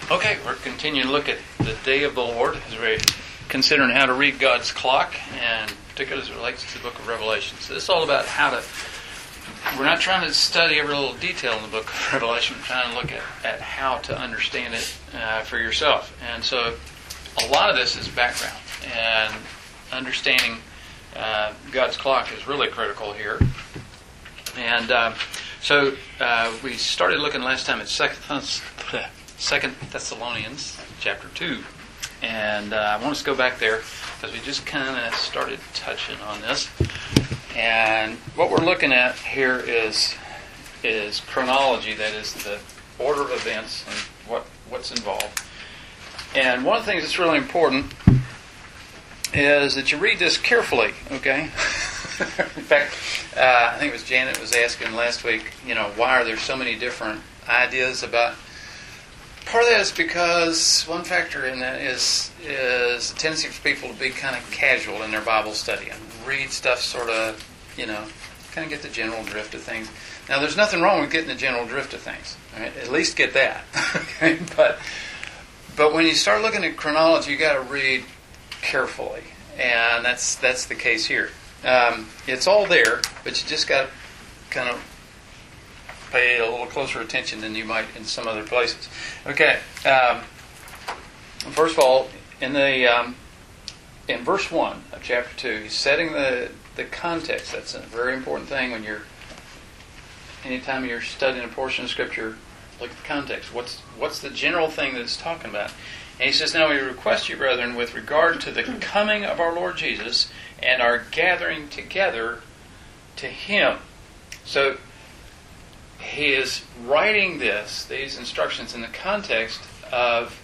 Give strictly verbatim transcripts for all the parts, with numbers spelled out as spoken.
Okay, we're continuing to look at the day of the Lord as we're considering how to read God's clock, and particularly as it relates to the book of Revelation. So this is all about how to, we're not trying to study every little detail in the book of Revelation, we're trying to look at, at how to understand it uh, for yourself. And so a lot of this is background, and understanding uh, God's clock is really critical here. And uh, so uh, we started looking last time at Second Second Thessalonians chapter two, and uh, I want us to go back there because we just kind of started touching on this. And what we're looking at here is is chronology, that is the order of events and what what's involved. And one of the things that's really important is that you read this carefully, okay? In fact, uh, I think it was Janet was asking last week, you know, why are there so many different ideas about. Part of that is because one factor in that is is the tendency for people to be kind of casual in their Bible study and read stuff sort of, you know, kind of get the general drift of things. Now, there's nothing wrong with getting the general drift of things. Right? At least get that. Okay, but but when you start looking at chronology, you got to read carefully, and that's that's the case here. Um, it's all there, but you just got to kind of pay a little closer attention than you might in some other places. Okay. Um, first of all, in the um, in verse one of chapter two, he's setting the the context. That's a very important thing when you're anytime you're studying a portion of Scripture. Look at the context. What's what's the general thing that it's talking about? And he says, "Now we request you, brethren, with regard to the coming of our Lord Jesus and our gathering together to Him." So he is writing this, these instructions, in the context of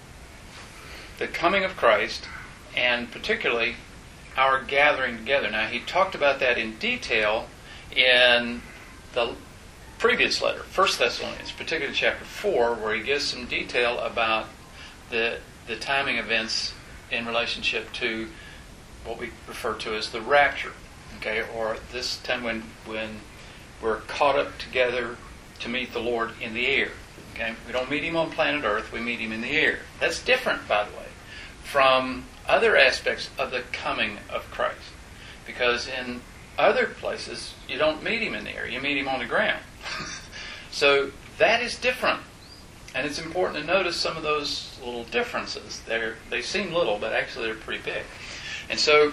the coming of Christ and particularly our gathering together. Now, he talked about that in detail in the previous letter, First Thessalonians, particularly chapter four, where he gives some detail about the the timing events in relationship to what we refer to as the rapture, okay, or this time when when we're caught up together to meet the Lord in the air. Okay, we don't meet Him on planet Earth; we meet Him in the air. That's different, by the way, from other aspects of the coming of Christ, because in other places you don't meet Him in the air; you meet Him on the ground. So that is different, and it's important to notice some of those little differences. They they seem little, but actually they're pretty big. And so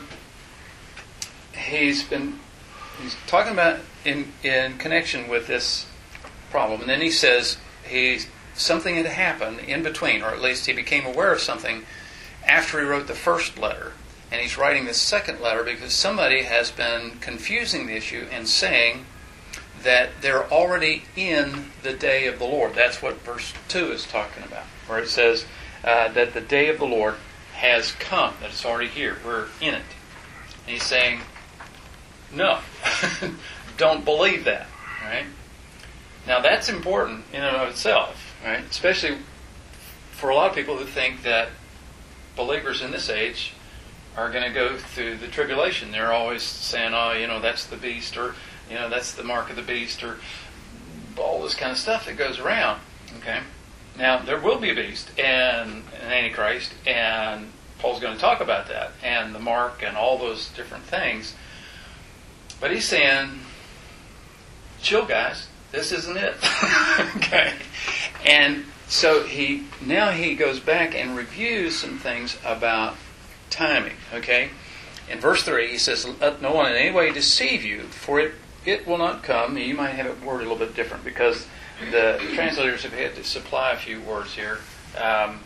he's been he's talking about in in connection with this problem, and then he says he something had happened in between, or at least he became aware of something after he wrote the first letter, and he's writing the second letter because somebody has been confusing the issue and saying that they're already in the day of the Lord. That's what verse two is talking about, where it says uh, that the day of the Lord has come, that it's already here, we're in it. And he's saying, no, don't believe that, right? Now that's important in and of itself, right? Especially for a lot of people who think that believers in this age are going to go through the tribulation. They're always saying, oh, you know, that's the beast, or, you know, that's the mark of the beast, or all this kind of stuff that goes around, okay? Now, there will be a beast and an Antichrist, and Paul's going to talk about that, and the mark and all those different things. But he's saying, chill, guys. This isn't it. Okay. And so he now he goes back and reviews some things about timing. Okay. In verse three, he says, "Let no one in any way deceive you, for it it will not come." You might have it worded a little bit different because the translators have had to supply a few words here. Um,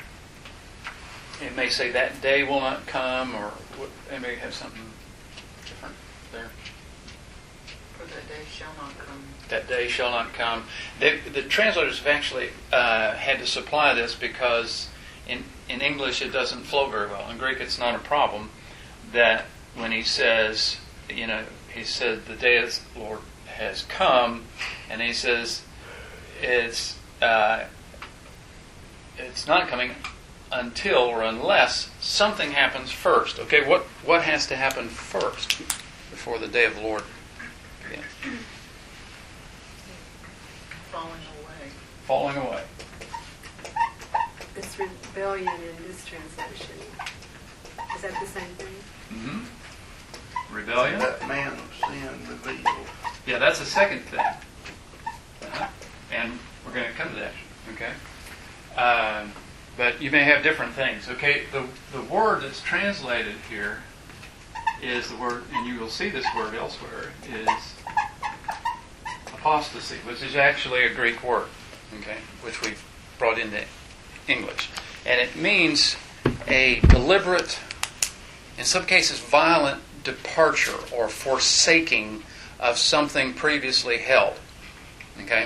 it may say that day will not come, or it may have something different there. For that day shall not come. That day shall not come. The, the translators have actually uh, had to supply this because in in English it doesn't flow very well. In Greek it's not a problem. That when he says, you know, he said the day of the Lord has come, and he says it's uh, it's not coming until or unless something happens first. Okay, what what has to happen first before the day of the Lord begins? Falling away. Falling away. rebellion in this translation. Is that the same thing? Mm-hmm. Rebellion. That man of sin revealed. Yeah, that's the second thing. Uh-huh. And we're going to come to that. Okay. Um, but you may have different things. Okay. The the word that's translated here is the word, and you will see this word elsewhere, is apostasy, which is actually a Greek word. Okay, which we've brought into English, and it means a deliberate, in some cases, violent departure or forsaking of something previously held. Okay?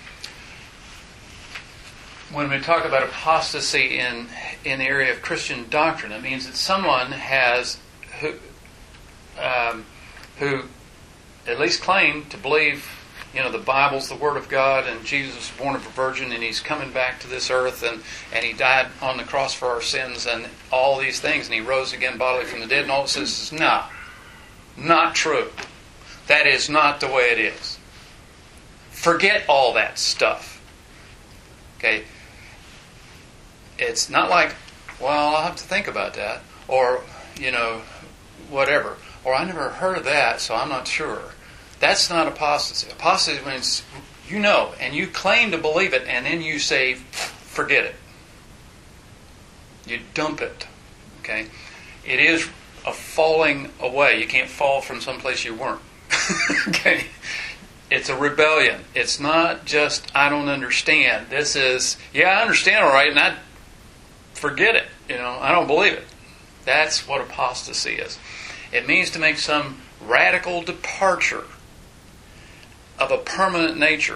When we talk about apostasy in in the area of Christian doctrine, it means that someone has who um, who at least claim to believe, you know, the Bible's the Word of God, and Jesus was born of a virgin, and He's coming back to this earth, and, and He died on the cross for our sins, and all these things, and He rose again bodily from the dead, and all this is no, not true. That is not the way it is. Forget all that stuff. Okay? It's not like, well, I'll have to think about that, or, you know, whatever, or I never heard of that, so I'm not sure. That's not apostasy. Apostasy means you know, and you claim to believe it, and then you say, forget it. You dump it. Okay? It is a falling away. You can't fall from someplace you weren't. Okay? It's a rebellion. It's not just, I don't understand. This is, yeah, I understand all right, and I forget it. You know, I don't believe it. That's what apostasy is. It means to make some radical departure of a permanent nature.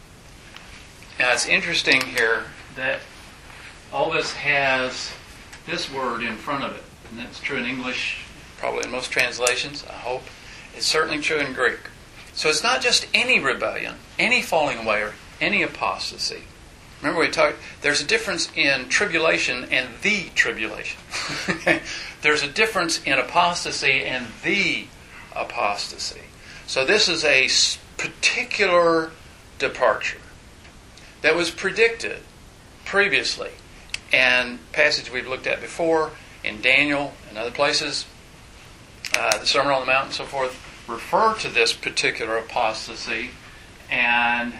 Now it's interesting here that all this has this word in front of it. And that's true in English, probably in most translations, I hope. It's certainly true in Greek. So it's not just any rebellion, any falling away, or any apostasy. Remember we talked, there's a difference in tribulation and the tribulation. There's a difference in apostasy and the apostasy. So this is a particular departure that was predicted previously. And passage we've looked at before in Daniel and other places, uh, the Sermon on the Mount and so forth, refer to this particular apostasy, and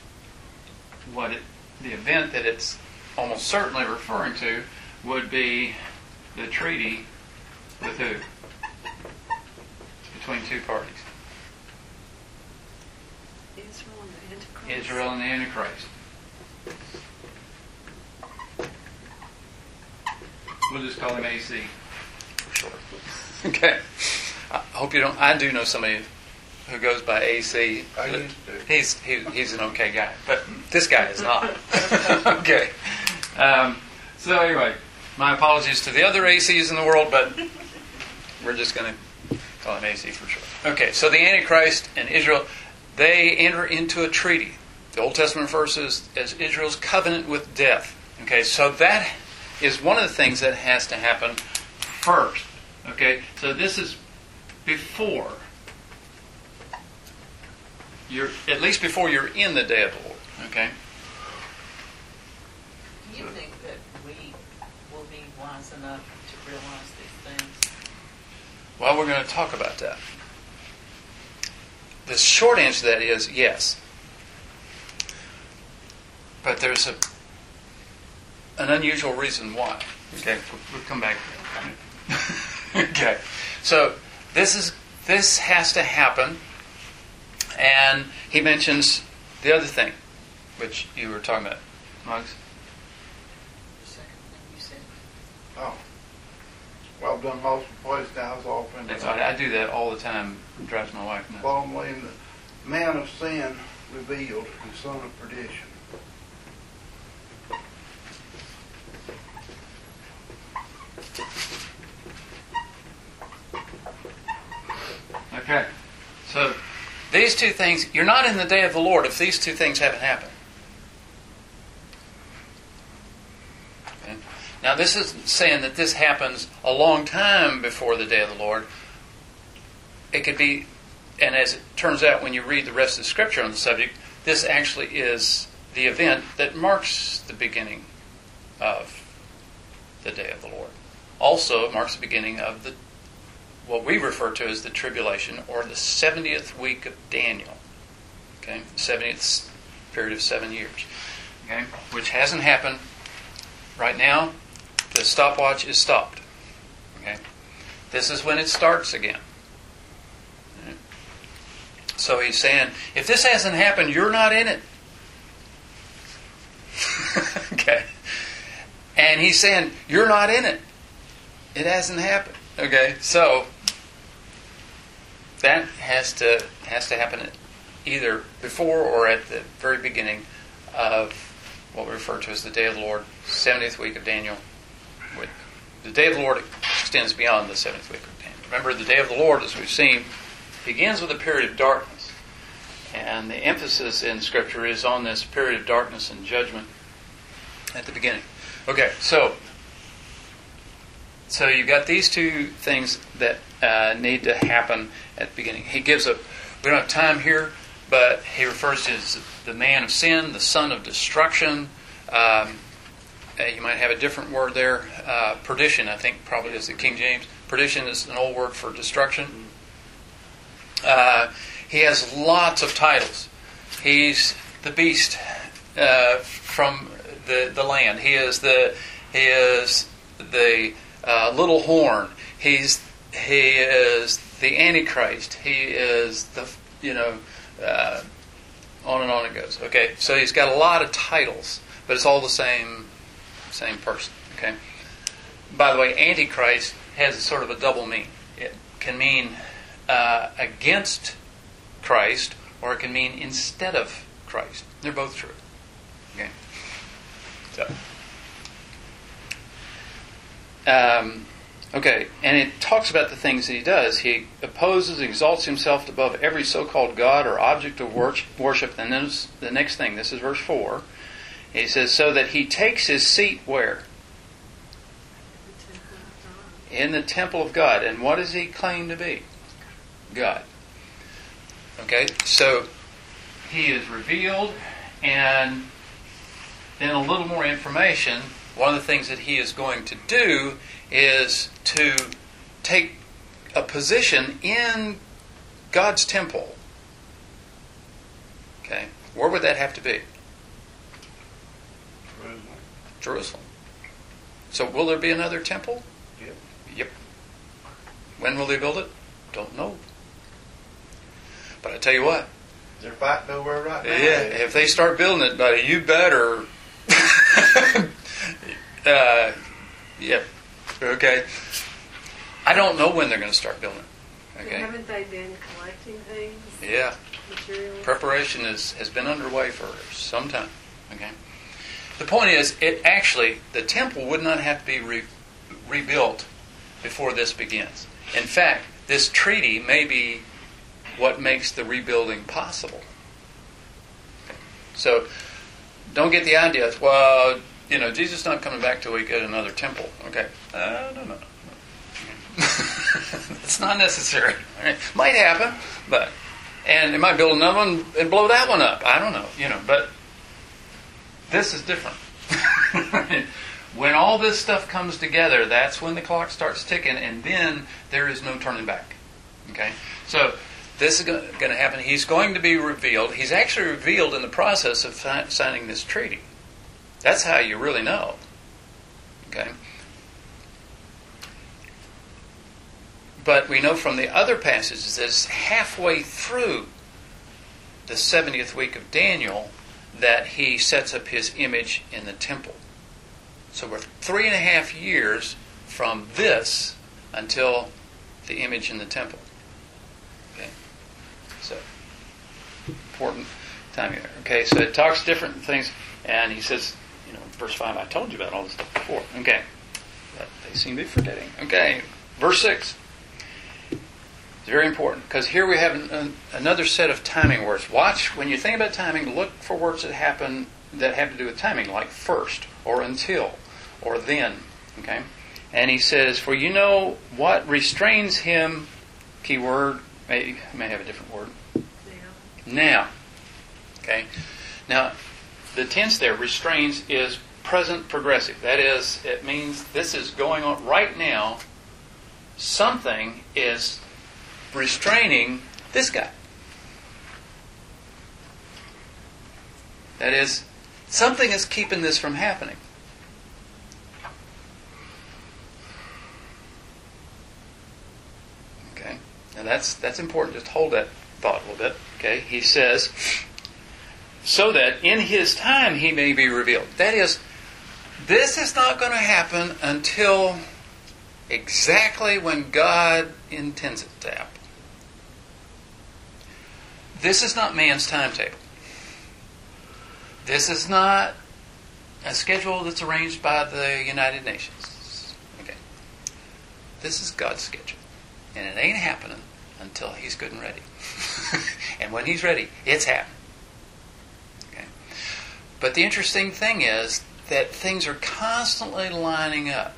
what it, the event that it's almost certainly referring to would be the treaty with who? Between two parties. Israel and the Antichrist. Israel and the Antichrist. We'll just call him A C for short. Okay. I hope you don't. I do know somebody who goes by A C. I used to. He's he, he's an okay guy, but this guy is not. Okay. Um, so anyway, my apologies to the other A Cs in the world, but we're just going to call him A C for short. Okay. So the Antichrist and Israel, they enter into a treaty. The Old Testament refers as, as Israel's covenant with death. Okay. So that is one of the things that has to happen first. Okay. So this is before you're, at least before you're in the day of the Lord. Okay. Do you think that we will be wise enough to realize these things? Well, we're going to talk about that. The short answer to that is yes. But there's a an unusual reason why. Okay, we'll, we'll come back to that. Okay, so this is this has to happen, and he mentions the other thing, which you were talking about, Muggs. The second thing you said. Oh. Well, I've done multiple places now. I was off in That's the all right. I do that all the time. It drives my wife nuts. bottom lane. The man of sin revealed, the son of perdition. Okay, so these two things, you're not in the day of the Lord if these two things haven't happened. Okay. Now, this isn't saying that this happens a long time before the day of the Lord. It could be, and as it turns out when you read the rest of the Scripture on the subject, this actually is the event that marks the beginning of the day of the Lord. Also, it marks the beginning of the what we refer to as the tribulation, or the seventieth week of Daniel. Okay, the seventieth period of seven years. Okay, which hasn't happened right now. The stopwatch is stopped. Okay, this is when it starts again. Okay. So he's saying, if this hasn't happened, you're not in it. Okay, and he's saying you're not in it. It hasn't happened. Okay, so that has to has to happen either before or at the very beginning of what we refer to as the day of the Lord, seventieth week of Daniel. The day of the Lord extends beyond the seventieth week of Daniel. Remember, the day of the Lord, as we've seen, begins with a period of darkness. And the emphasis in Scripture is on this period of darkness and judgment at the beginning. Okay, so so you've got these two things that uh, need to happen at the beginning. He gives a, we don't have time here, but he refers to as the man of sin, the son of destruction. Um, uh, you might have a different word there. Uh, perdition, I think, probably is the King James. Perdition is an old word for destruction. Uh, he has lots of titles. He's the beast uh, from the, the land. He is the he is the uh, little horn. He's he is the Antichrist. He is the you know uh, on and on it goes. Okay, so he's got a lot of titles, but it's all the same same person. Okay. By the way, Antichrist has sort of a double meaning. It can mean uh, against Christ, or it can mean instead of Christ. They're both true. Okay. So, um, okay, and it talks about the things that he does. He opposes, exalts himself above every so-called God or object of worship. And then the next thing, this is verse four. He says, so that he takes his seat where? In the temple of God. And what does he claim to be? God. Okay, so he is revealed, and then a little more information. One of the things that he is going to do is to take a position in God's temple. Okay, where would that have to be? Jerusalem. Jerusalem. So will there be another temple? Yep. Yep. When will they build it? Don't know. But I tell you what. They're fighting over it right now. Yeah, if they start building it, buddy, you better. uh, yeah. Okay. I don't know when they're going to start building it. Okay. And haven't they been collecting things? Yeah. Materials? Preparation is, has been underway for some time. Okay. The point is, it actually, the temple would not have to be re- rebuilt before this begins. In fact, this treaty may be what makes the rebuilding possible. Okay. So, don't get the idea, well, you know, Jesus is not coming back till we get another temple. Okay. Uh, no, no, no. It's not necessary. All right. Might happen, but, and it might build another one and blow that one up. I don't know, you know, but this is different. When all this stuff comes together, that's when the clock starts ticking, and then there is no turning back. Okay? So, this is going to happen. He's going to be revealed. He's actually revealed in the process of fi- signing this treaty. That's how you really know. Okay? But we know from the other passages that it's halfway through the seventieth week of Daniel that he sets up his image in the temple. So we're three and a half years from this until the image in the temple. Okay, so important timing there. Okay, so it talks different things, and he says, you know, verse five, I told you about all this stuff before. Okay, but they seem to be forgetting. Okay, verse six. It's very important, because here we have an, another set of timing words. Watch, when you think about timing, look for words that happen that have to do with timing, like first, or until, or then. Okay? And he says, for you know what restrains him, key word, may, may have a different word. Now. Now. Okay? Now, the tense there, restrains, is present progressive. That is, it means this is going on right now. Something is restraining this guy. That is, something is keeping this from happening. Okay, now that's that's important. Just hold that thought a little bit. Okay, he says, so that in his time he may be revealed. That is, this is not going to happen until exactly when God intends it to happen. This is not man's timetable. This is not a schedule that's arranged by the United Nations. Okay. This is God's schedule. And it ain't happening until He's good and ready. And when He's ready, it's happening. Okay. But the interesting thing is that things are constantly lining up.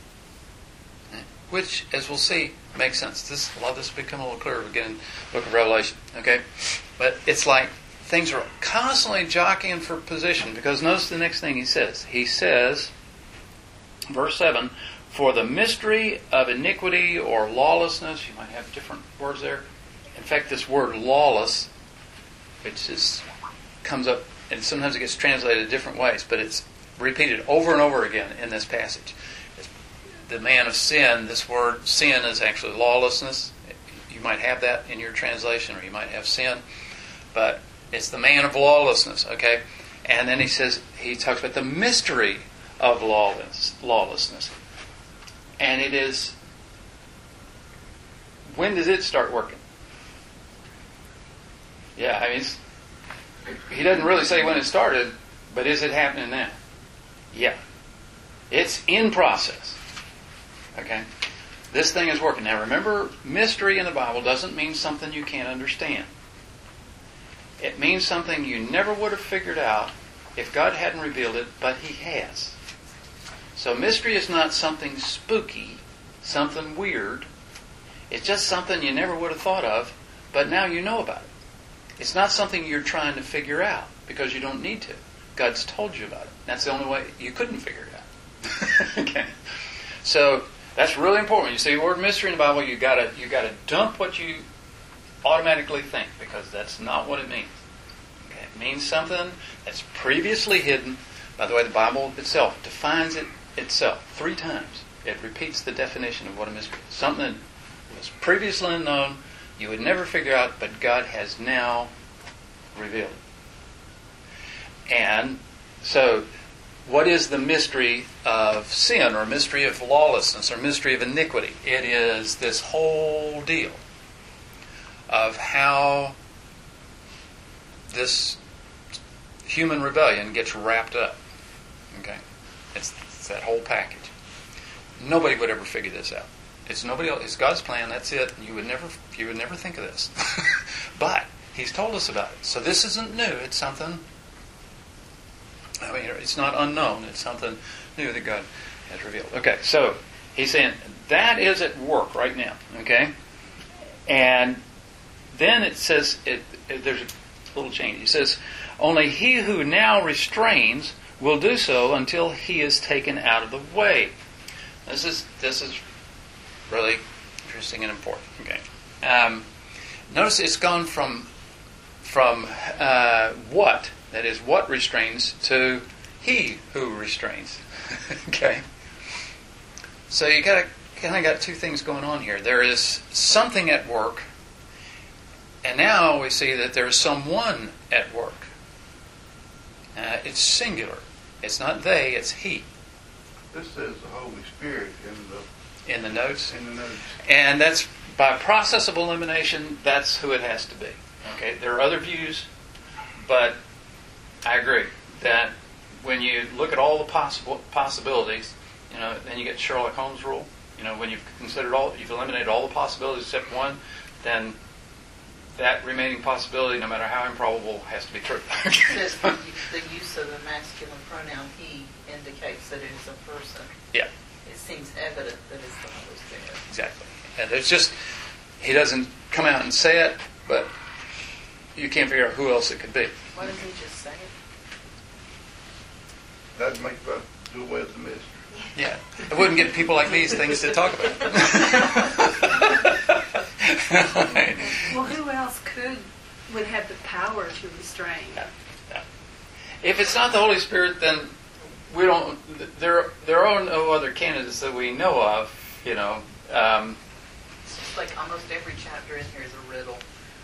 Which, as we'll see, makes sense. This, a lot of this will become a little clearer again in the book of Revelation. Okay? But it's like things are constantly jockeying for position, because notice the next thing he says. He says, verse seven, for the mystery of iniquity or lawlessness, you might have different words there. In fact, this word lawless, which is, comes up, and sometimes it gets translated different ways, but it's repeated over and over again in this passage. It's the man of sin, this word sin is actually lawlessness. You might have that in your translation, or you might have sin. But it's the man of lawlessness, okay? And then he says, he talks about the mystery of lawless, lawlessness. And it is, when does it start working? Yeah, I mean, it's, he doesn't really say when it started, but is it happening now? Yeah. It's in process. Okay? This thing is working. Now remember, mystery in the Bible doesn't mean something you can't understand. It means something you never would have figured out if God hadn't revealed it, but He has. So mystery is not something spooky, something weird. It's just something you never would have thought of, but now you know about it. It's not something you're trying to figure out because you don't need to. God's told you about it. That's the only way you couldn't figure it out. Okay. So that's really important. When you see the word mystery in the Bible, you gotta you gotta dump what you automatically think, because that's not what it means. Okay? It means something that's previously hidden. By the way, the Bible itself defines it itself three times. It repeats the definition of what a mystery is. Something that was previously unknown, you would never figure out, but God has now revealed it. And so, what is the mystery of sin, or mystery of lawlessness, or mystery of iniquity? It is this whole deal of how this human rebellion gets wrapped up. Okay? It's, it's that whole package. Nobody would ever figure this out. It's nobody else. It's God's plan. That's it. You would never, you would never think of this. But He's told us about it. So this isn't new. It's something. I mean, it's not unknown. It's something new that God has revealed. Okay, so He's saying that is at work right now. Okay, and then it says it, it, there's a little change. He says, "Only he who now restrains will do so until he is taken out of the way." This is this is really interesting and important. Okay, um, notice it's gone from from uh, what that is what restrains to he who restrains. Okay, so you got kind of got two things going on here. There is something at work. And now we see that there is someone at work. Uh, it's singular. It's not they, it's he. This says the Holy Spirit in the In the notes. in the notes. And that's, by process of elimination, that's who it has to be. Okay, there are other views, but I agree that when you look at all the possible possibilities, you know, then you get Sherlock Holmes rule. You know, when you've considered all, you've eliminated all the possibilities except one, then that remaining possibility, no matter how improbable, has to be true. It says the, the use of the masculine pronoun he indicates that it is a person. Yeah. It seems evident that it's the Holy Spirit. Exactly. And it's just, he doesn't come out and say it, but you can't figure out who else it could be. Why doesn't he just say it? That'd make us do away with the mystery. Yeah, it wouldn't get people like these things to talk about. Well, who else could would have the power to restrain? Yeah, yeah. If it's not the Holy Spirit, then we don't. There, there are no other candidates that we know of. You know. Um, It's just like almost every chapter in here is a riddle.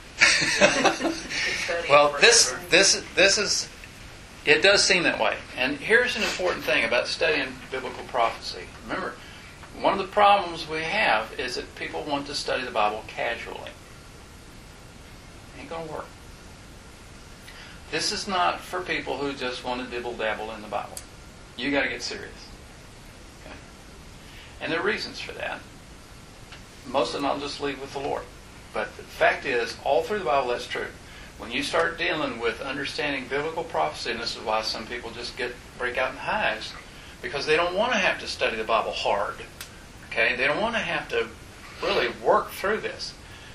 well, this, this, this is. It does seem that way. And here's an important thing about studying biblical prophecy. Remember, one of the problems we have is that people want to study the Bible casually. Ain't going to work. This is not for people who just want to dibble-dabble in the Bible. You got to get serious. Okay? And there are reasons for that. Most of them I'll just leave with the Lord. But the fact is, all through the Bible, that's true. When you start dealing with understanding biblical prophecy, and this is why some people just get break out in hives, because they don't want to have to study the Bible hard. Okay? They don't want to have to really work through this.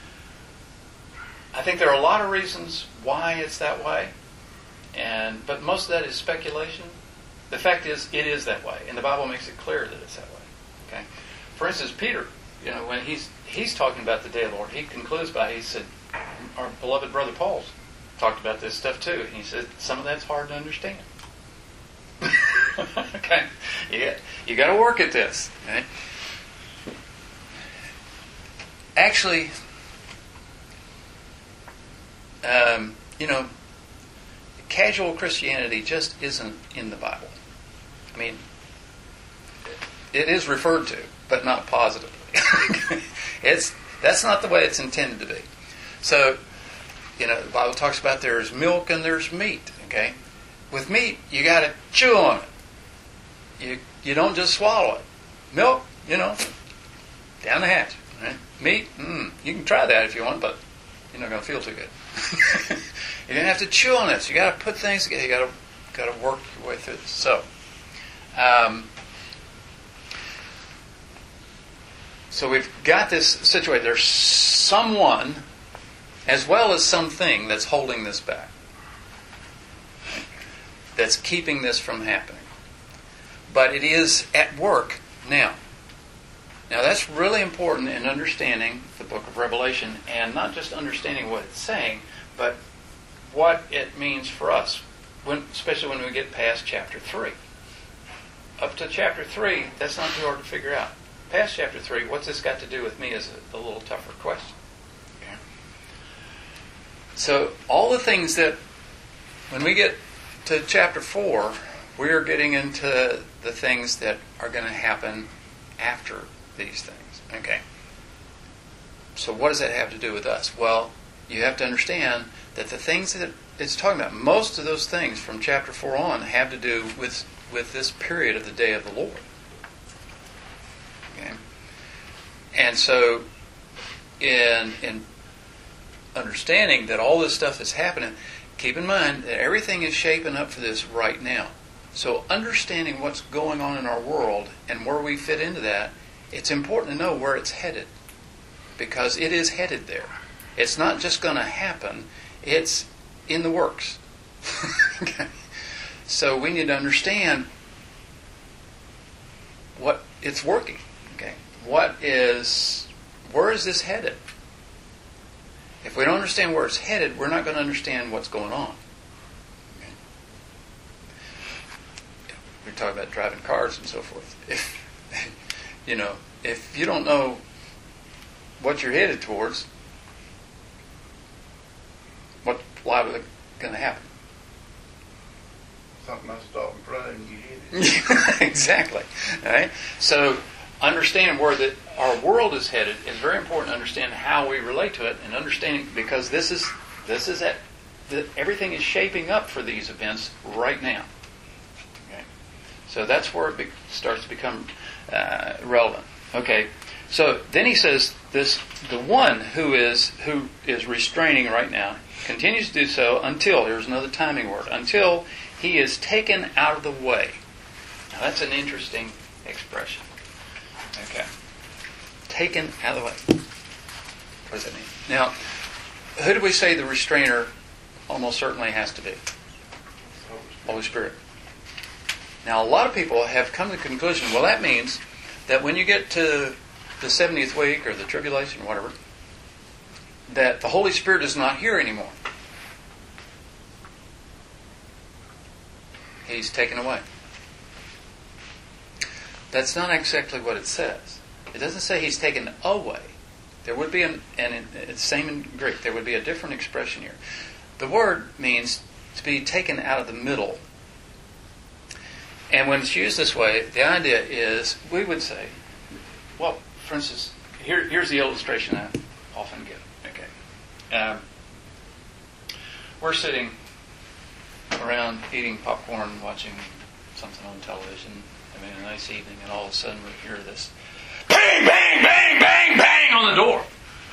I think there are a lot of reasons why it's that way, and but most of that is speculation. The fact is, it is that way, and the Bible makes it clear that it's that way. Okay? For instance, Peter, you know, when he's he's talking about the day of the Lord, he concludes by, he said, our beloved brother Paul's talked about this stuff too. And he said, some of that's hard to understand. Okay? Yeah, you got to work at this. Okay? Actually, um, you know, casual Christianity just isn't in the Bible. I mean, it is referred to, but not positively. It's that's not the way it's intended to be. So, you know, the Bible talks about there's milk and there's meat. Okay, with meat you got to chew on it. You you don't just swallow it. Milk, you know, down the hatch. Right? Meat, mm, you can try that if you want, but you're not going to feel too good. You're going to have to chew on it. So you got to put things together. You got to got to work your way through this. So, um, so we've got this situation. There's someone, as well as something, that's holding this back, that's keeping this from happening. But it is at work now. Now that's really important in understanding the book of Revelation, and not just understanding what it's saying, but what it means for us, when, especially when we get past chapter three. Up to chapter three, that's not too hard to figure out. Past chapter three, what's this got to do with me is a, a little tougher question. Okay. So all the things that, when we get to chapter four, we are getting into the things that are going to happen after these things. Okay. So what does that have to do with us? Well, you have to understand that the things that it's talking about, most of those things from chapter four on have to do with, with this period of the day of the Lord. Okay. And so in in understanding that all this stuff is happening, keep in mind that everything is shaping up for this right now. So understanding what's going on in our world and where we fit into that, it's important to know where it's headed, because it is headed there. It's not just going to happen, it's in the works. Okay. So we need to understand what it's working. Okay. What is, where is this headed? If we don't understand where it's headed, we're not going to understand what's going on. Okay. We talk about driving cars and so forth. If you know, if you don't know what you're headed towards, what liable is going to happen? Something I stop in front of you, you hit it. Exactly. All right. So understanding where the, our world is headed is very important to understand how we relate to it, and understanding, because this is this is at the, everything is shaping up for these events right now. Okay. So that's where it be, starts to become uh, relevant. Okay. So then he says this: the one who is who is restraining right now continues to do so until, here's another timing word, until he is taken out of the way. Now that's an interesting expression. Okay. Taken out of the way. What does that mean? Now, who do we say the restrainer almost certainly has to be? Holy Spirit. Now, a lot of people have come to the conclusion, well, that means that when you get to the seventieth week or the tribulation or whatever, that the Holy Spirit is not here anymore. He's taken away. That's not exactly what it says. It doesn't say He's taken away. There would be, an, and it's same in Greek, there would be a different expression here. The word means to be taken out of the middle. And when it's used this way, the idea is, we would say, well, for instance, here, here's the illustration I often give. Okay, um, we're sitting around eating popcorn, watching something on television, having a nice evening, and all of a sudden we hear this bang, bang, bang, bang, bang on the door.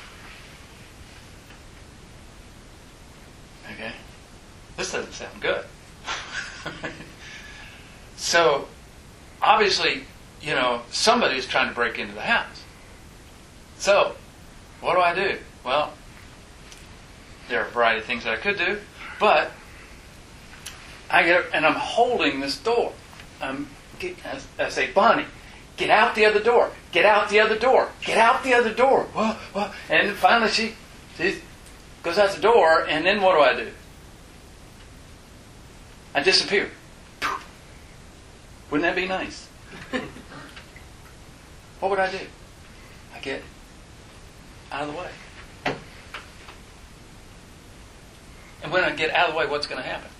Okay, this doesn't sound good. So, obviously, you know, somebody's trying to break into the house. So, what do I do? Well, there are a variety of things that I could do, but I get and I'm holding this door. I'm, I say, Bonnie, get out the other door. Get out the other door. Get out the other door. Whoa, whoa. And finally she, she goes out the door, and then what do I do? I disappear. Wouldn't that be nice? What would I do? I get out of the way. And when I get out of the way, what's going to happen?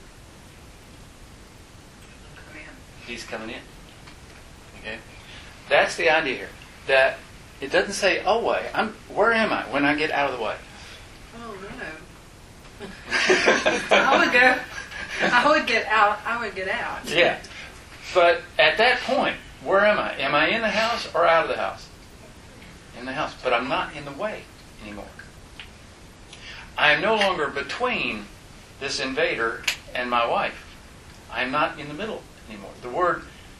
Come in. He's coming in. Okay? That's the idea here. That it doesn't say away. I'm where am I when I get out of the way? Oh no. I would go I would get out I would get out. Yeah. But at that point, where am I? Am I in the house or out of the house? In the house. But I'm not in the way anymore. I am no longer between this invader and my wife. I am not in the middle anymore. The word,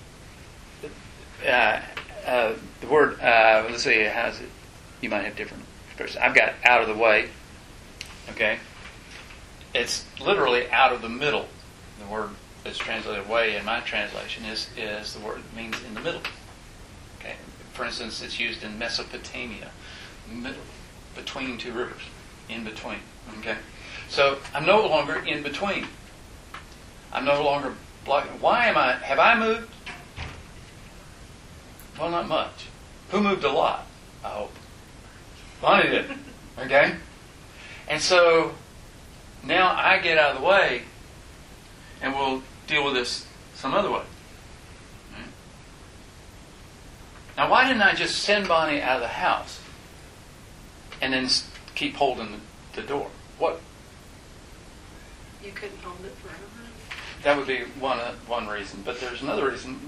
uh, uh, the word, uh, let's see, how's it? You might have different expressions. I've got out of the way. Okay? It's literally out of the middle. The word that's translated way in my translation is, is the word that means in the middle. Okay? For instance, it's used in Mesopotamia, middle, between two rivers, in between. Okay? So I'm no longer in between. I'm no longer blocking. Why am I, have I moved? Well, not much. Who moved a lot? I hope. Bonnie did. Okay? And so now I get out of the way, and we'll deal with this some other way. Right? Now, why didn't I just send Bonnie out of the house and then keep holding the, the door? What? You couldn't hold it forever. That would be one uh, one reason, but there's another reason.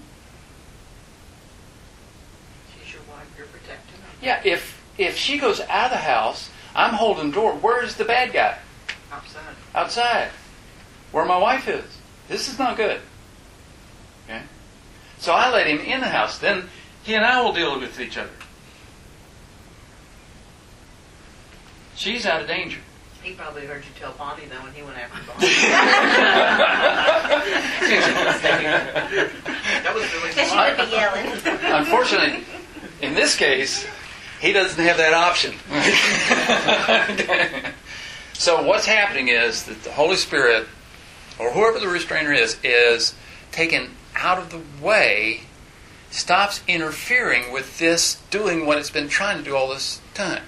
She's your wife, you're protecting her. Yeah, if if she goes out of the house, I'm holding the door. Where's the bad guy? Outside. Outside. Where my wife is. This is not good. Okay? So I let him in the house. Then he and I will deal with each other. She's out of danger. He probably heard you tell Bonnie though when he went after Bonnie. That was really Because you smart. would be yelling. Unfortunately, in this case, he doesn't have that option. So what's happening is that the Holy Spirit, or whoever the restrainer is, is taken out of the way, stops interfering with this doing what it's been trying to do all this time.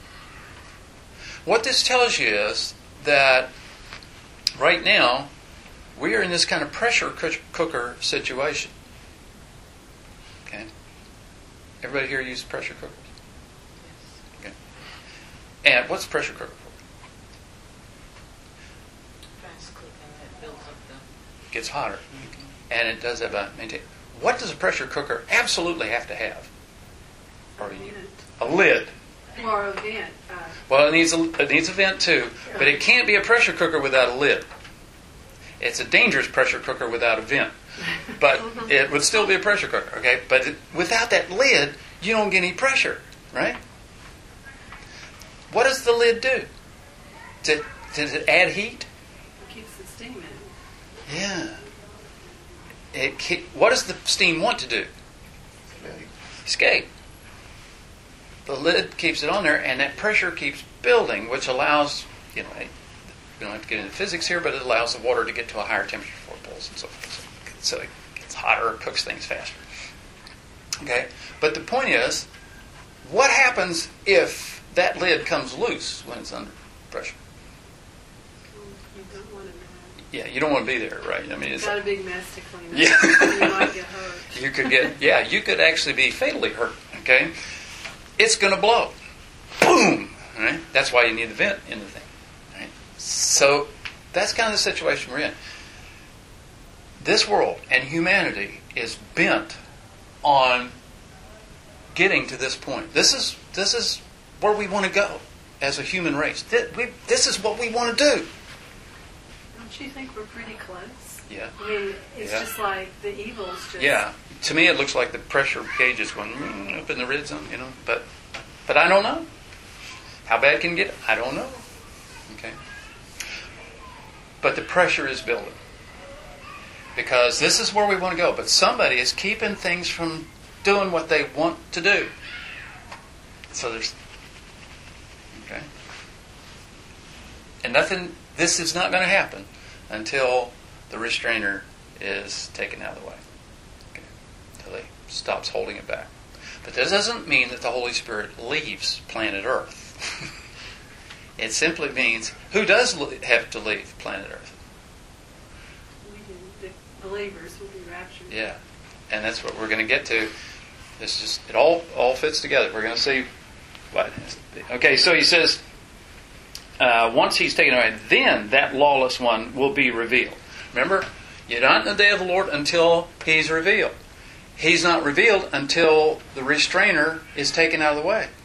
What this tells you is that right now we are in this kind of pressure cooker situation. Okay? Everybody here uses pressure cookers? Okay. And what's a pressure cooker for? Fast cooking that builds up the... Gets hotter. Mm-hmm. And it does have a maintain. What does a pressure cooker absolutely have to have? Or a lid. Or a vent. Uh, Well, it needs a, it needs a vent too, but it can't be a pressure cooker without a lid. It's a dangerous pressure cooker without a vent, but it would still be a pressure cooker, okay? But it, without that lid, you don't get any pressure, right? What does the lid do? Does it, does it add heat? keeps the steam in. Yeah. it, what does the steam want to do? Escape. The lid keeps it on there, and that pressure keeps building, which allows, you know, we don't have to get into physics here, but it allows the water to get to a higher temperature before it boils and so forth. So it gets hotter, it cooks things faster. Okay? But the point is, what happens if that lid comes loose when it's under pressure? You don't want to know. Yeah, you don't want to be there, right? I mean, it's got a big mess to clean up. Yeah. You might get hurt. You could get, yeah, you could actually be fatally hurt, okay? It's going to blow. Boom! Right? That's why you need the vent in the thing. Right? So that's kind of the situation we're in. This world and humanity is bent on getting to this point. This is this is where we want to go as a human race. This, we, this is what we want to do. Don't you think we're pretty close? Yeah. I mean, it's Yeah. just like the evil's just... Yeah. To me, it looks like the pressure gauge is going mm, up in the red zone, you know. But, but I don't know. How bad can it get? I don't know. Okay. But the pressure is building. Because this is where we want to go. But somebody is keeping things from doing what they want to do. So there's... Okay. And nothing... This is not going to happen until the restrainer is taken out of the way. Okay. Until he stops holding it back. But that doesn't mean that the Holy Spirit leaves planet Earth. It simply means, who does have to leave planet Earth? We do. The believers will be raptured. Yeah. And that's what we're going to get to. This just it all all fits together. We're going to see what. Okay, so he says, uh, once he's taken away, then that lawless one will be revealed. Remember, you're not in the day of the Lord until he's revealed. He's not revealed until the restrainer is taken out of the way.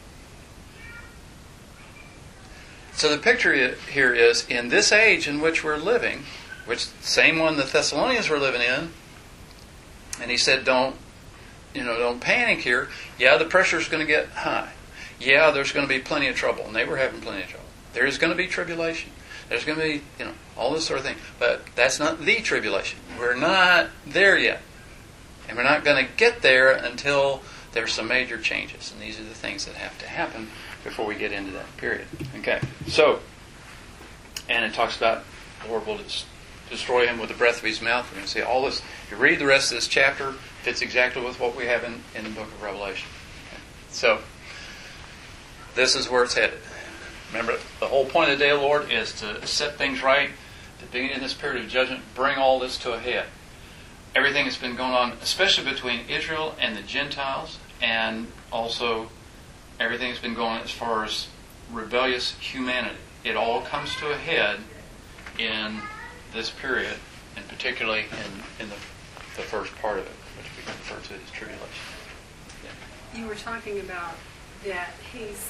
So the picture here is, in this age in which we're living, which the same one the Thessalonians were living in, and he said, don't, you know, don't panic here. Yeah, the pressure's going to get high. Yeah, there's going to be plenty of trouble, and they were having plenty of trouble. There's going to be tribulation. There's going to be, you know, all this sort of thing. But that's not the tribulation. We're not there yet. And we're not going to get there until there's some major changes. And these are the things that have to happen before we get into that period. Okay, so, and it talks about the Lord will just destroy him with the breath of his mouth. We're going to see all this. If you read the rest of this chapter, it fits exactly with what we have in, in the book of Revelation. Okay. So, this is where it's headed. Remember, the whole point of the day of the Lord is to set things right, to begin this period of judgment, bring all this to a head. Everything that's been going on, especially between Israel and the Gentiles, and also everything that's been going on as far as rebellious humanity. It all comes to a head in this period, and particularly in, in the, the first part of it, which we refer to as tribulation. Yeah. You were talking about that he's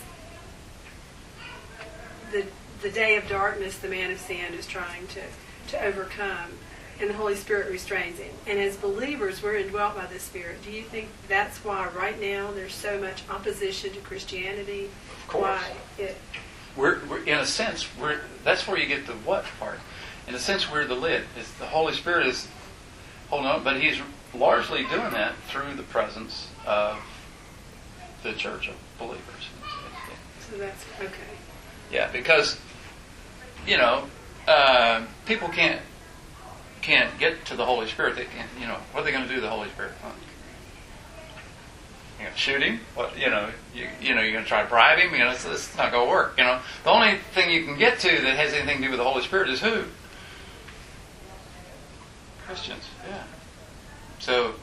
the the day of darkness, the man of sin is trying to, to overcome, and the Holy Spirit restrains him. And as believers, we're indwelt by the Spirit. Do you think that's why right now there's so much opposition to Christianity? Of course. Why it? We're, we're in a sense, we're that's where you get the what part. In a sense, we're the lid. It's the Holy Spirit is holding on, but He's largely doing that through the presence of the church of believers. So that's okay. Yeah, because you know uh, people can't can't get to the Holy Spirit. They can't, you know, what are they going to do to the Holy Spirit? Huh? You know, shoot him? What, you know, you, you know, you're going to try to bribe him? You know, it's, it's not going to work. You know, the only thing you can get to that has anything to do with the Holy Spirit is who? Christians. Yeah. So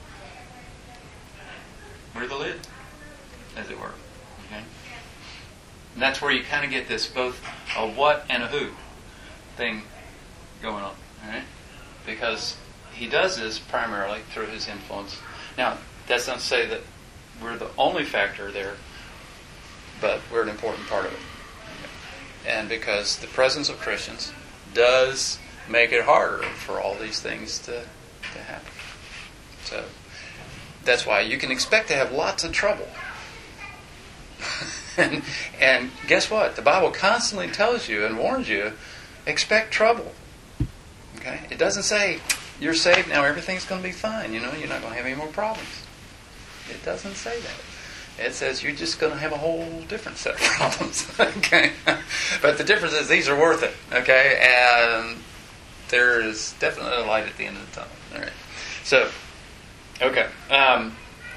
we're the lid, as it were. Okay. And that's where you kind of get this both a what and a who thing going on. All right. Because he does this primarily through his influence. Now, that's not to say that we're the only factor there, but we're an important part of it. And because the presence of Christians does make it harder for all these things to, to happen. So, that's why you can expect to have lots of trouble. and, and guess what? The Bible constantly tells you and warns you, expect trouble. Okay? It doesn't say, you're saved, now everything's going to be fine. You know, you're not going to have any more problems. It doesn't say that. It says you're just going to have a whole different set of problems. Okay? But the difference is these are worth it. Okay? And there is definitely a light at the end of the tunnel. All right. So, okay. Um,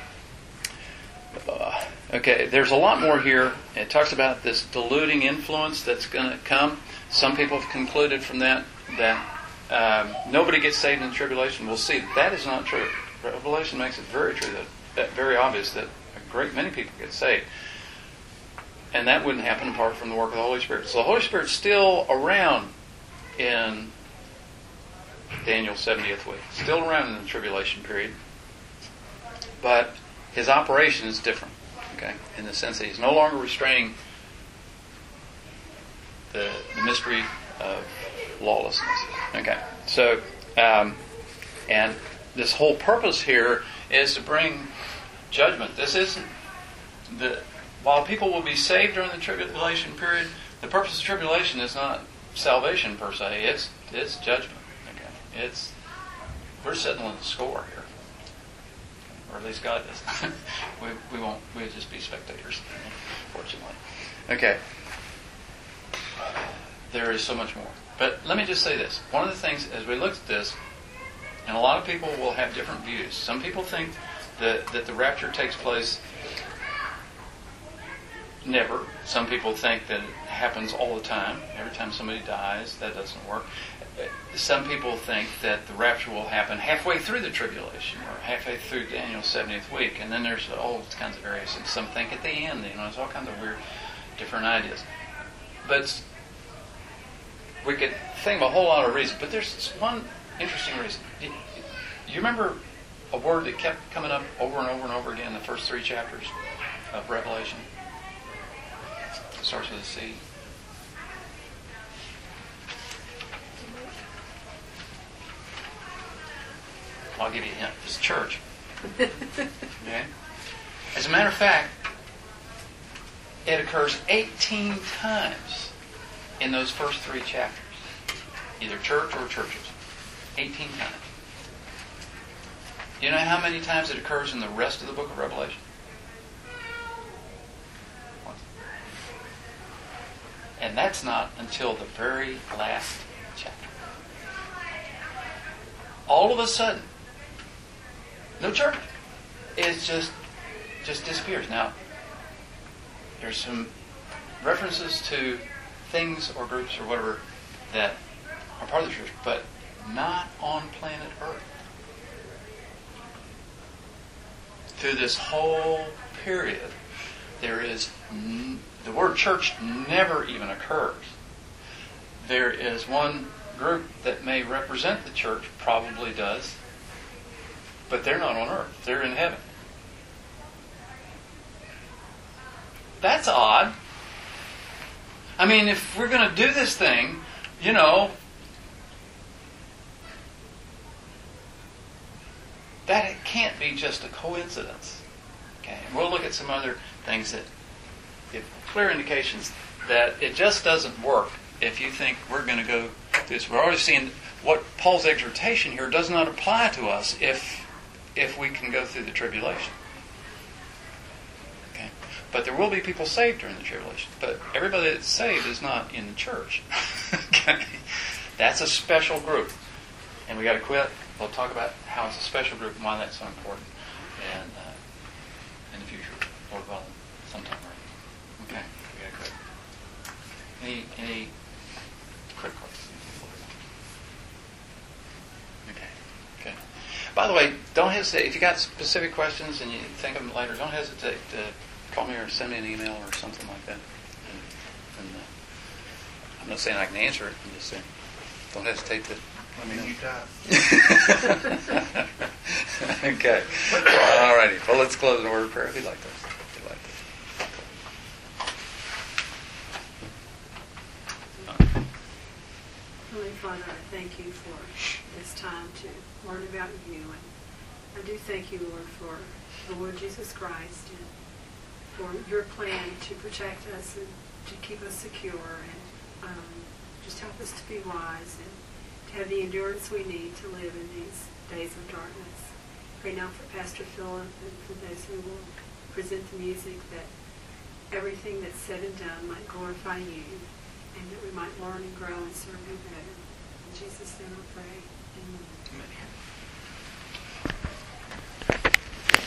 uh, okay, there's a lot more here. It talks about this diluting influence that's going to come. Some people have concluded from that that um, nobody gets saved in the tribulation. We'll see that is not true. Revelation makes it very true, that, that very obvious that a great many people get saved. And that wouldn't happen apart from the work of the Holy Spirit. So the Holy Spirit's still around in Daniel's seventieth week. Still around in the tribulation period. But his operation is different. Okay? In the sense that he's no longer restraining the, the mystery of lawlessness. Okay. So, um, and this whole purpose here is to bring judgment. This isn't the while people will be saved during the tribulation period, the purpose of tribulation is not salvation per se. It's it's judgment. Okay. It's we're settling the score here, or at least God does. we we won't. We'll just be spectators, fortunately. Okay. There is so much more. But let me just say this. One of the things, as we look at this, and a lot of people will have different views. Some people think that, that the rapture takes place never. Some people think that it happens all the time. Every time somebody dies, that doesn't work. Some people think that the rapture will happen halfway through the tribulation, or halfway through Daniel's seventieth week. And then there's all kinds of variations. Some think at the end. You know, there's all kinds of weird, different ideas. But we could think of a whole lot of reasons, but there's one interesting reason. You, you remember a word that kept coming up over and over and over again in the first three chapters of Revelation? It starts with a C. I'll give you a hint. It's church. Okay? As a matter of fact, it occurs eighteen times in those first three chapters. Either church or churches. eighteen times. Do you know how many times it occurs in the rest of the book of Revelation? Once. And that's not until the very last chapter. All of a sudden, no church. It just, just disappears. Now, there's some references to things or groups or whatever that are part of the church, but not on planet Earth. Through this whole period, there is n- the word church never even occurs. There is one group that may represent the church, probably does, but they're not on Earth. They're in heaven. That's odd. I mean, if we're going to do this thing, you know, that it can't be just a coincidence. Okay, and we'll look at some other things that give clear indications that it just doesn't work if you think we're going to go through this. We're already seeing what Paul's exhortation here does not apply to us if if we can go through the tribulation. Okay, but there will be people saved during the tribulation. But everybody that's saved is not in the church. Okay, that's a special group, and we got to quit. We'll talk about how it's a special group and why that's so important, and uh, in the future, Lord willing, sometime. Right? Okay, we got to quit. Any any quick questions? Okay, okay. By the way, don't hesitate if you got specific questions and you think of them later. Don't hesitate to call me or send me an email or something like that. And, and uh, I'm not saying I can answer it. I'm just saying don't hesitate to. I mean, you die. Okay. All righty. Well, let's close in a word of prayer. If you'd like to. If you'd like to. Holy Father, I thank you for this time to learn about you. And I do thank you, Lord, for the Lord Jesus Christ and for your plan to protect us and to keep us secure and um, just help us to be wise and have the endurance we need to live in these days of darkness. Pray now for Pastor Philip and for those who will present the music, that everything that's said and done might glorify you, and that we might learn and grow and serve you better. In Jesus' name I pray. Amen.